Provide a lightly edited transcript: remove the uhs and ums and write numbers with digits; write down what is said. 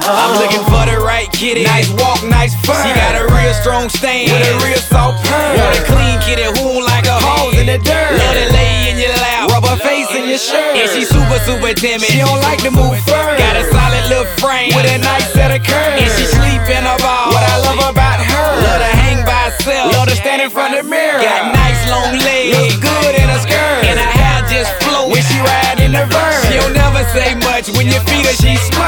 I'm looking for the right kitty. Nice walk, nice fur. She got a real strong stand with a real soft purr. Want a clean kitty who don't like her Paws in the dirt. Love to lay in your lap, Rub her face in your shirt. and she super timid. She don't like to move further. Got a solid little frame with a nice set of curves. and she sleep in her ball. What I love about her, Love to hang by herself. love to stand in front of the mirror. Got nice long legs. Look good in her skirt. And her hair just flows When she ride in the verse, She don't never say much. When you feed her, she